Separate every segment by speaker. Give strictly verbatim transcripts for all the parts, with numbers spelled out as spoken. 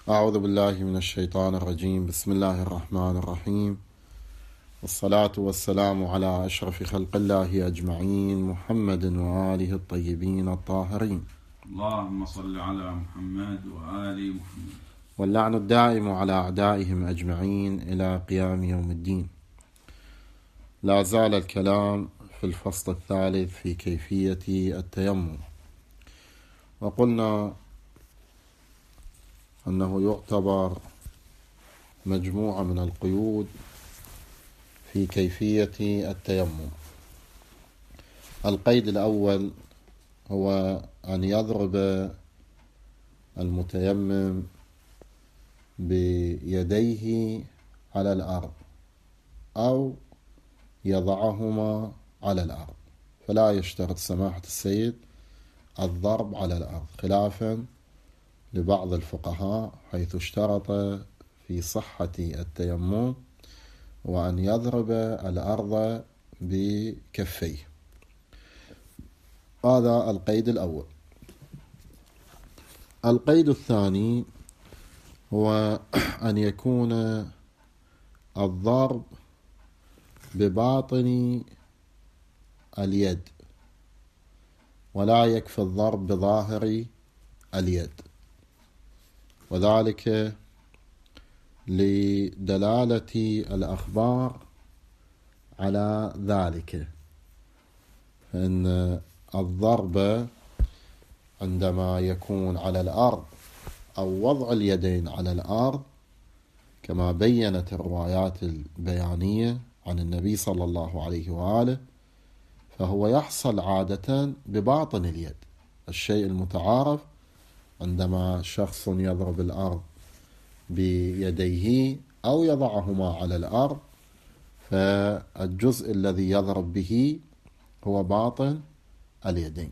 Speaker 1: أعوذ بالله من الشيطان الرجيم. بسم الله الرحمن الرحيم، والصلاة والسلام على أشرف خلق الله أجمعين، محمد وآله الطيبين الطاهرين.
Speaker 2: اللهم صل على محمد وآل محمد.
Speaker 1: واللعن الدائم على أعدائهم أجمعين إلى قيام يوم الدين. لا زال الكلام في الفصل الثالث في كيفية التيمم، وقلنا أنه يعتبر مجموعة من القيود في كيفية التيمم. القيد الأول هو أن يضرب المتيمم بيديه على الأرض أو يضعهما على الأرض، فلا يشترط سماحة السيد الضرب على الأرض، خلافا لبعض الفقهاء حيث اشترط في صحة التيمم وأن يضرب الأرض بكفيه. هذا القيد الأول. القيد الثاني هو أن يكون الضرب بباطن اليد، ولا يكفي الضرب بظاهر اليد، وذلك لدلالة الأخبار على ذلك، فإن الضرب عندما يكون على الأرض أو وضع اليدين على الأرض كما بيّنت الروايات البيانية عن النبي صلى الله عليه وآله، فهو يحصل عادة بباطن اليد. الشيء المتعارف عندما شخص يضرب الأرض بيديه أو يضعهما على الأرض، فالجزء الذي يضرب به هو باطن اليدين،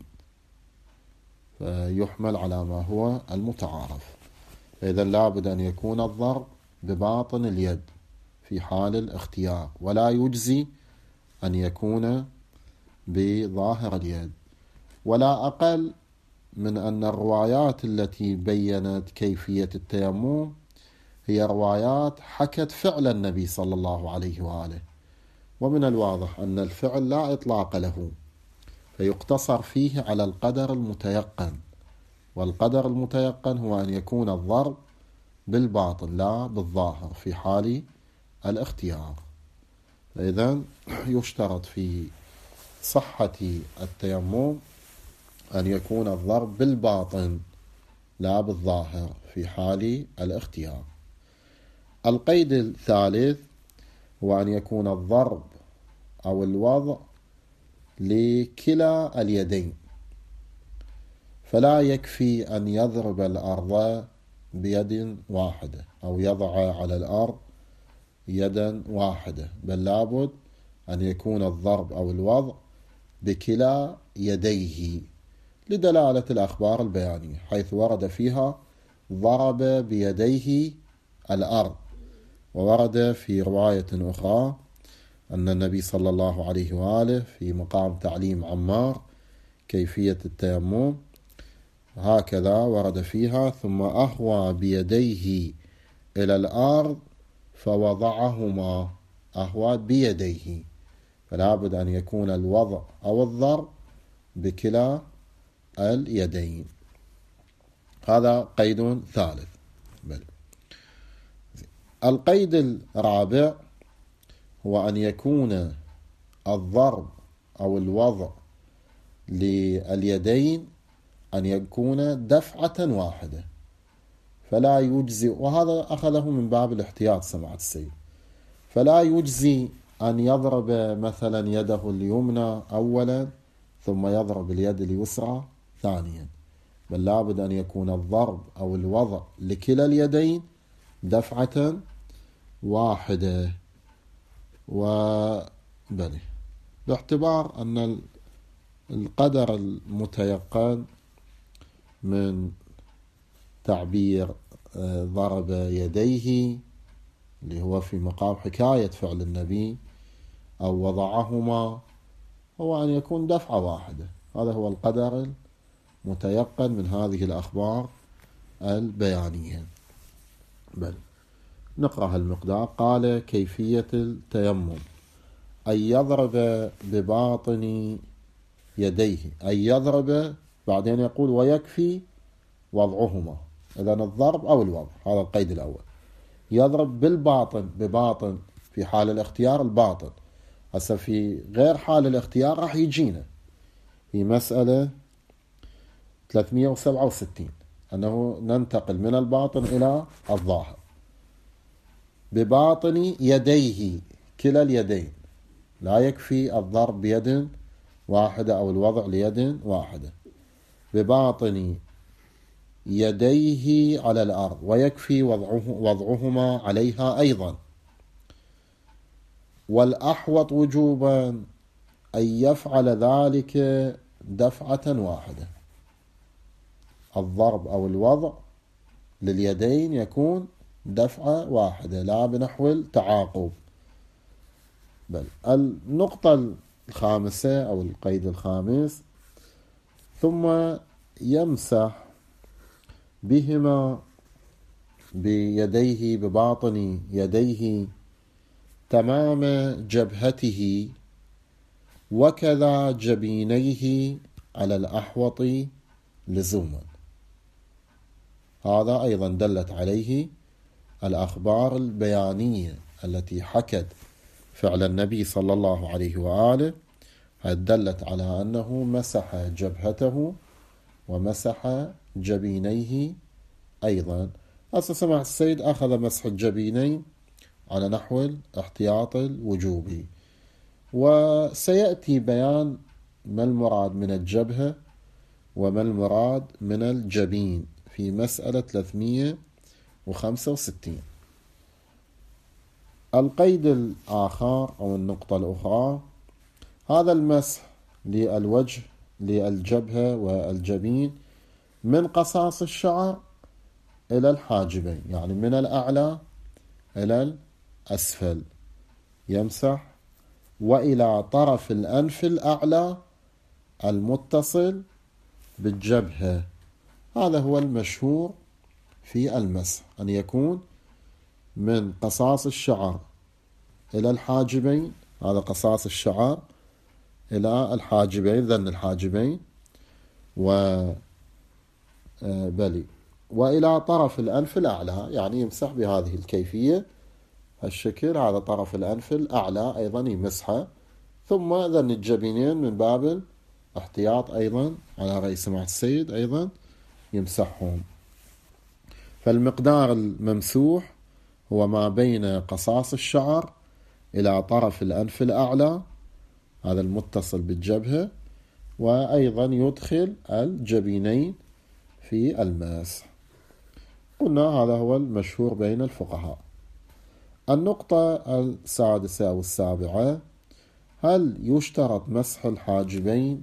Speaker 1: فيحمل على ما هو المتعارف. فإذا لابد أن يكون الضرب بباطن اليد في حال الاختيار، ولا يجزي أن يكون بظاهر اليد. ولا أقل من أن الروايات التي بيّنت كيفية التيمم هي روايات حكت فعل النبي صلى الله عليه وآله، ومن الواضح أن الفعل لا إطلاق له، فيقتصر فيه على القدر المتيقن، والقدر المتيقن هو أن يكون الضرب بالباطن لا بالظاهر في حال الاختيار. فإذا يشترط في صحة التيمم أن يكون الضرب بالباطن لا بالظاهر في حال الاختيار. القيد الثالث هو أن يكون الضرب أو الوضع لكلا اليدين، فلا يكفي أن يضرب الأرض بيد واحدة أو يضع على الأرض يدا واحدة، بل لابد أن يكون الضرب أو الوضع بكلا يديه، لدلالة الأخبار البيانية حيث ورد فيها ضرب بيديه الأرض. وورد في رواية أخرى أن النبي صلى الله عليه وآله في مقام تعليم عمار كيفية التيمم هكذا ورد فيها: ثم أهوى بيديه إلى الأرض فوضعهما. أهوى بيديه، فلا بد أن يكون الوضع أو الضرب بكلا اليدين. هذا قيد ثالث. بل. القيد الرابع هو أن يكون الضرب أو الوضع لليدين أن يكون دفعة واحدة، فلا يجزي، وهذا أخذه من باب الاحتياط سماحة السيد، فلا يجزي أن يضرب مثلا يده اليمنى أولا ثم يضرب اليد اليسرى ثانيا، بل لابد أن يكون الضرب أو الوضع لكلا اليدين دفعة واحدة. وبله باعتبار أن القدر المتيقن من تعبير ضرب يديه اللي هو في مقام حكاية فعل النبي أو وضعهما هو أن يكون دفعة واحدة. هذا هو القدر المتيقن من هذه الأخبار البيانية. بل نقرأ المقدار. قال كيفية التيمم أن يضرب بباطن يديه، أن يضرب، بعدين يقول ويكفي وضعهما، إذن الضرب أو الوضع، هذا القيد الأول. يضرب بالباطن، بباطن في حال الاختيار الباطن. هسه في غير حال الاختيار راح يجينا في مسألة ثلاثمئة وسبعة وستين أنه ننتقل من الباطن إلى الظاهر. بباطن يديه، كلا اليدين، لا يكفي الضرب بيد واحدة أو الوضع ليد واحدة. بباطن يديه على الأرض ويكفي وضعه وضعهما عليها أيضا. والأحوط وجوبا أن يفعل ذلك دفعة واحدة. الضرب أو الوضع لليدين يكون دفعة واحدة، لا بنحو التعاقب. بل النقطة الخامسة أو القيد الخامس: ثم يمسح بهما بيديه، بباطن يديه، تمام جبهته وكذا جبينيه على الأحوط لزوما. هذا أيضا دلت عليه الأخبار البيانية التي حكت فعل النبي صلى الله عليه وآله، دلت على أنه مسح جبهته ومسح جبينيه أيضا. أصلا سمع السيد أخذ مسح الجبينين على نحو الاحتياط الوجوبي، وسيأتي بيان ما المراد من الجبهة وما المراد من الجبين في مسألة ثلاثمئة وخمسة وستين. القيد الآخر أو النقطة الأخرى: هذا المسح للوجه للجبهة والجبين من قصاص الشعر إلى الحاجبين، يعني من الأعلى إلى الأسفل يمسح، وإلى طرف الأنف الأعلى المتصل بالجبهة. هذا هو المشهور في المسح، أن يكون من قصاص الشعر إلى الحاجبين، هذا قصاص الشعر إلى الحاجبين، ذن الحاجبين، و بلي وإلى طرف الأنف الأعلى، يعني يمسح بهذه الكيفية الشكل. هذا طرف الأنف الأعلى أيضا يمسحه، ثم ذن الجبينين من باب الاحتياط أيضا على رأي سماحة السيد أيضا يمسحهم. فالمقدار الممسوح هو ما بين قصاص الشعر إلى طرف الأنف الأعلى، هذا المتصل بالجبهة، وأيضا يدخل الجبينين في المسح. قلنا هذا هو المشهور بين الفقهاء. النقطة السادسة أو السابعة: هل يشترط مسح الحاجبين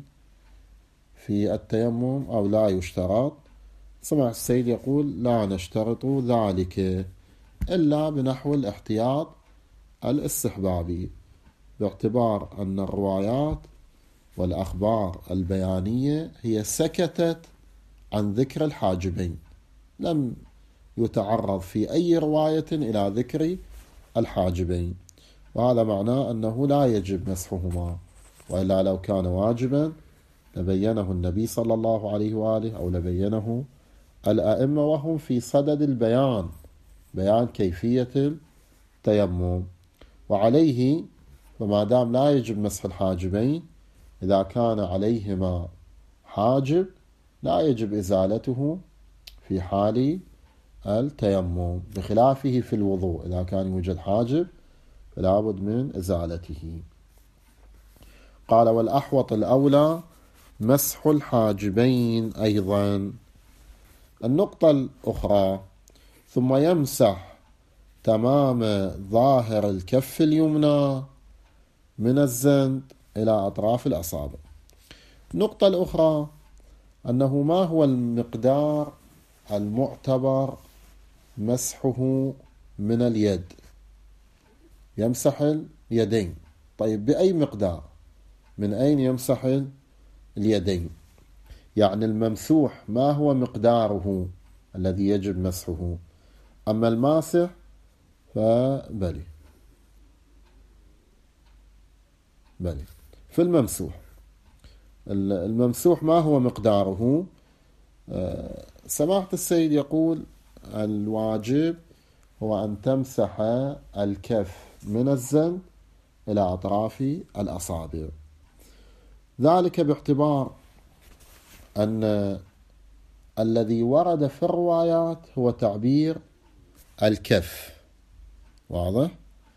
Speaker 1: في التيمم أو لا يشترط؟ سمع السيد يقول لا نشترط ذلك إلا بنحو الاحتياط الاستحبابي، باعتبار أن الروايات والأخبار البيانية هي سكتت عن ذكر الحاجبين، لم يتعرض في أي رواية إلى ذكر الحاجبين، وهذا معناه أنه لا يجب مسحهما، وإلا لو كان واجبا لبينه النبي صلى الله عليه وآله أو لبينه الأئمة وهم في صدد البيان، بيان كيفية التيمم. وعليه فما دام لا يجب مسح الحاجبين، إذا كان عليهما حاجب لا يجب إزالته في حال التيمم، بخلافه في الوضوء، إذا كان يوجد حاجب فلا بد من إزالته. قال والأحوط الأولى مسح الحاجبين أيضا. النقطة الأخرى: ثم يمسح تمام ظاهر الكف اليمنى من الزند إلى أطراف الأصابع. النقطة الأخرى أنه ما هو المقدار المعتبر مسحه من اليد؟ يمسح اليدين، طيب بأي مقدار؟ من أين يمسح اليدين؟ يعني الممسوح ما هو مقداره الذي يجب مسحه؟ أما الماسح فبلي بلي. في الممسوح، الممسوح ما هو مقداره؟ سماحة السيد يقول الواجب هو أن تمسح الكف من الزند إلى أطراف الأصابع، ذلك باعتبار أن الذي ورد في الروايات هو تعبير الكف، واضح؟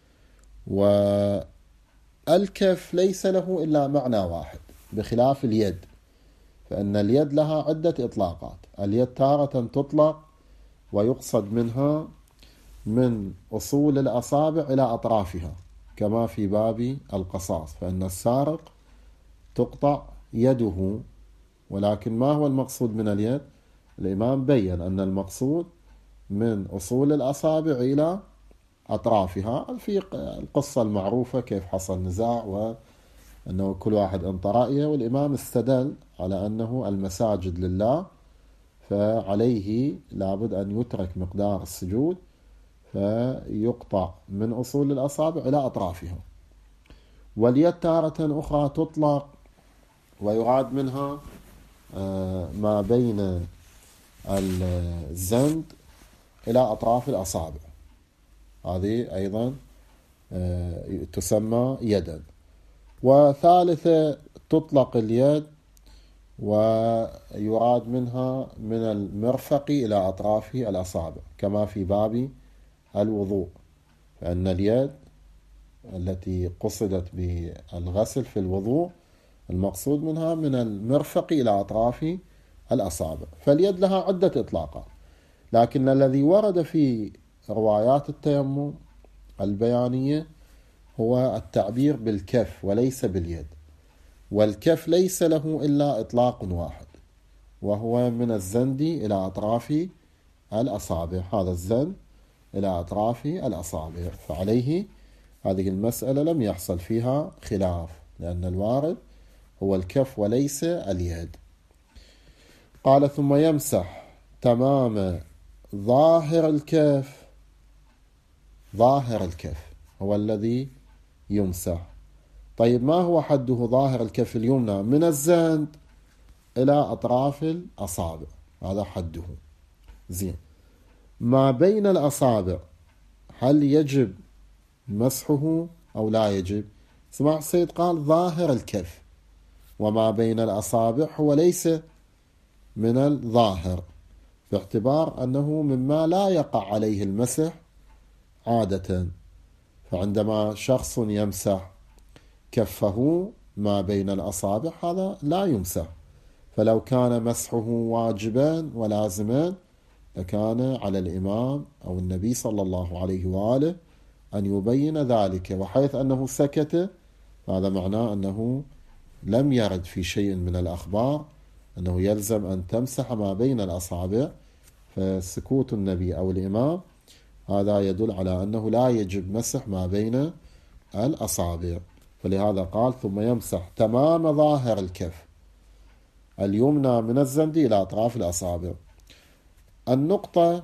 Speaker 1: والكف ليس له إلا معنى واحد بخلاف اليد، فإن اليد لها عدة إطلاقات. اليد تارة تطلق ويقصد منها من أصول الأصابع إلى أطرافها كما في باب القصاص، فإن السارق تقطع يده. ولكن ما هو المقصود من اليد؟ الإمام بيّن أن المقصود من أصول الأصابع إلى أطرافها. في القصة المعروفة كيف حصل نزاع وأنه كل واحد انطى رأيه، والإمام استدل على أنه المساجد لله فعليه لابد أن يترك مقدار السجود فيقطع من أصول الأصابع إلى أطرافها. واليد تارة أخرى تطلق ويراد منها ما بين الزند إلى أطراف الأصابع، هذه أيضا تسمى يدا. وثالثة تطلق اليد ويراد منها من المرفق إلى أطراف الأصابع كما في باب الوضوء، فإن اليد التي قصدت بالغسل في الوضوء المقصود منها من المرفق إلى أطراف الأصابع. فاليد لها عدة إطلاقات، لكن الذي ورد في روايات التيمم البيانية هو التعبير بالكف وليس باليد، والكف ليس له إلا إطلاق واحد وهو من الزند إلى أطراف الأصابع، هذا الزند إلى أطراف الأصابع، فعليه هذه المسألة لم يحصل فيها خلاف لأن الوارد هو الكف وليس اليد. قال ثم يمسح تمام ظاهر الكف، ظاهر الكف هو الذي يمسح. طيب ما هو حده ظاهر الكف اليمنى؟ من الزند إلى أطراف الأصابع، هذا حده. زين، ما بين الأصابع هل يجب مسحه أو لا يجب؟ سمع السيد قال ظاهر الكف، وما بين الأصابع هو ليس من الظاهر باعتبار أنه مما لا يقع عليه المسح عادة. فعندما شخص يمسح كفه ما بين الأصابع هذا لا يمسح، فلو كان مسحه واجبا ولازما لكان على الإمام أو النبي صلى الله عليه وآله أن يبين ذلك، وحيث أنه سكت هذا معناه أنه لم يرد في شيء من الأخبار أنه يلزم أن تمسح ما بين الأصابع، فسكوت النبي أو الإمام هذا يدل على أنه لا يجب مسح ما بين الأصابع. فلهذا قال ثم يمسح تمام ظاهر الكف اليمنى من الزند إلى أطراف الأصابع. النقطة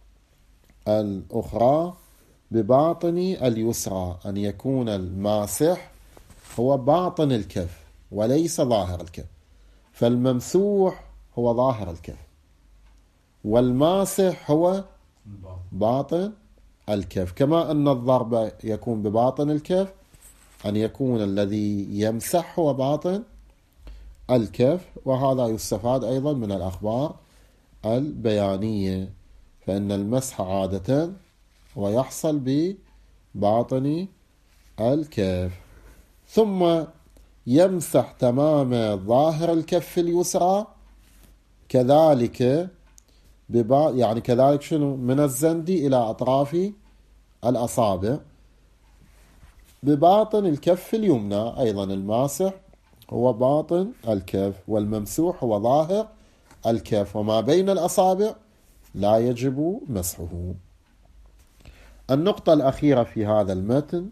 Speaker 1: الأخرى بباطن اليسرى، أن يكون الماسح هو باطن الكف وليس ظاهر الكف، فالممسوح هو ظاهر الكف والماسح هو باطن الكف. كما أن الضرب يكون بباطن الكف، أن يكون الذي يمسح هو باطن الكف. وهذا يستفاد أيضا من الأخبار البيانية، فإن المسح عادة ويحصل بباطن الكف. ثم يمسح تمام ظاهر الكف اليسرى كذلك ببا يعني كذلك شنو من الزند إلى أطراف الأصابع بباطن الكف اليمنى. أيضا الماسح هو باطن الكف والممسوح هو ظاهر الكف، وما بين الأصابع لا يجب مسحه. النقطة الأخيرة في هذا المتن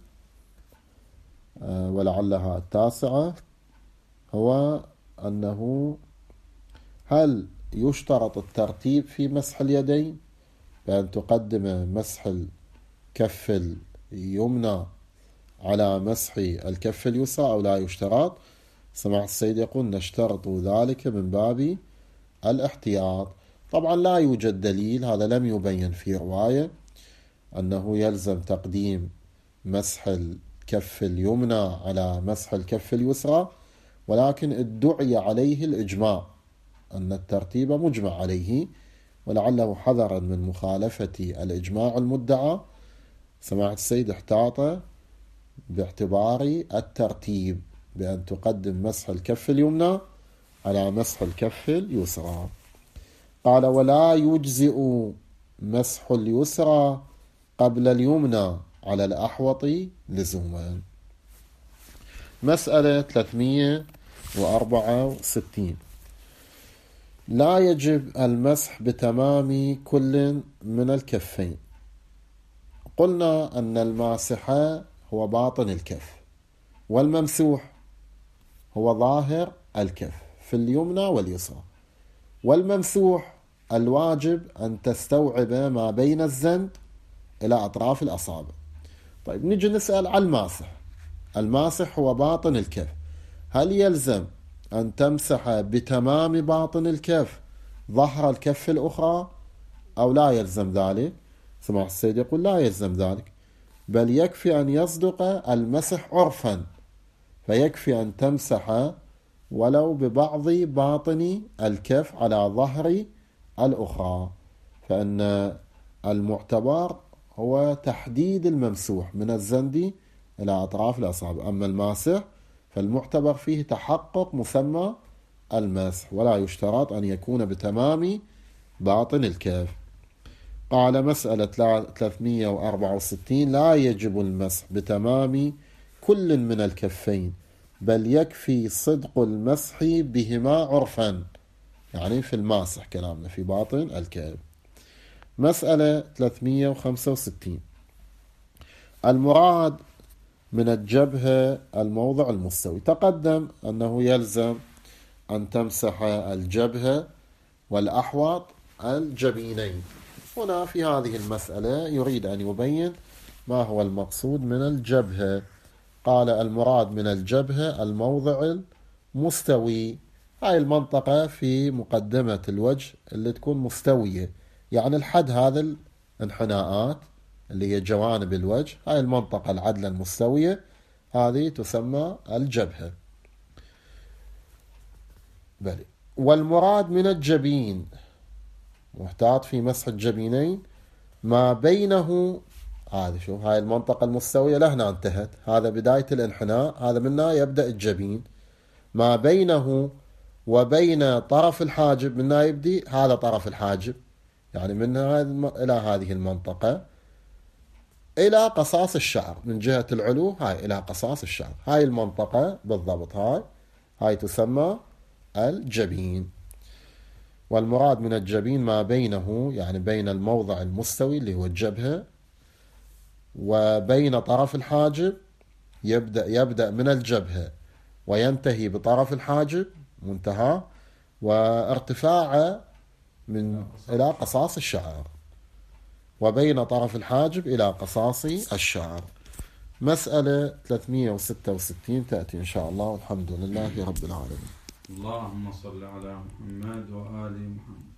Speaker 1: ولعلها التاسعة هو أنه هل يشترط الترتيب في مسح اليدين بأن تقدم مسح الكف اليمنى على مسح الكف اليسرى أو لا يشترط؟ سمع السيد يقول نشترط ذلك من باب الاحتياط. طبعا لا يوجد دليل، هذا لم يبين في رواية أنه يلزم تقديم مسح الكف اليمنى على مسح الكف اليسرى، ولكن ادعي عليه الإجماع، أن الترتيب مجمع عليه، ولعله حذرا من مخالفة الإجماع المدعى سماحة السيد احتاط باعتبار الترتيب بأن تقدم مسح الكف اليمنى على مسح الكف اليسرى. قال ولا يجزئ مسح اليسرى قبل اليمنى على الأحوط لزوما. مسألة ثلاثمئة وأربعة وستين. لا يجب المسح بتمام كل من الكفين. قلنا أن الماسح هو باطن الكف، والممسوح هو ظاهر الكف في اليمنى واليسرى، والممسوح الواجب أن تستوعب ما بين الزند إلى أطراف الأصابع. طيب نجي نسأل على الماسح. الماسح هو باطن الكف، هل يلزم أن تمسح بتمام باطن الكف ظهر الكف الأخرى أو لا يلزم ذلك؟ سماحة السيد يقول لا يلزم ذلك، بل يكفي أن يصدق المسح عرفا، فيكفي أن تمسح ولو ببعض باطن الكف على ظهر الأخرى، فإن المعتبر هو تحديد الممسوح من الزند إلى أطراف الأصابع، أما الماسح فالمعتبر فيه تحقق مسمى المسح، ولا يشترط أن يكون بتمام باطن الكف. قال مسألة ثلاثمئة وأربعة وستين لا يجب المسح بتمام كل من الكفين، بل يكفي صدق المسح بهما عرفا، يعني في الماسح كلامنا في باطن الكف. مسألة ثلاثمئة وخمسة وستين. المراد من الجبهة الموضع المستوي. تقدم أنه يلزم أن تمسح الجبهة والأحوط الجبينين. هنا في هذه المسألة يريد أن يبين ما هو المقصود من الجبهة. قال المراد من الجبهة الموضع المستوي، هاي المنطقة في مقدمة الوجه اللي تكون مستوية، يعني الحد هذا الانحناءات اللي هي جوانب الوجه، هاي المنطقة العدلة المستوية هذه تسمى الجبهة. بلي. والمراد من الجبين محتاط في مسح الجبينين ما بينه، هذا شوف هاي المنطقة المستوية لهنا انتهت، هذا بداية الانحناء، هذا منها يبدأ الجبين، ما بينه وبين طرف الحاجب منها يبدي هذا طرف الحاجب، يعني من إلى هذه المنطقة إلى قصاص الشعر، من جهة العلو هاي إلى قصاص الشعر، هاي المنطقة بالضبط، هاي هاي تسمى الجبين. والمراد من الجبين ما بينه، يعني بين الموضع المستوي اللي هو الجبهة وبين طرف الحاجب، يبدأ يبدأ من الجبهة وينتهي بطرف الحاجب منتهى، وارتفاعه من إلى قصاص الشعر، وبين طرف الحاجب إلى قصاص الشعر. مسألة ثلاثمئة وستة وستين تأتي إن شاء الله، والحمد لله رب العالمين.
Speaker 2: اللهم صل على محمد وآل محمد.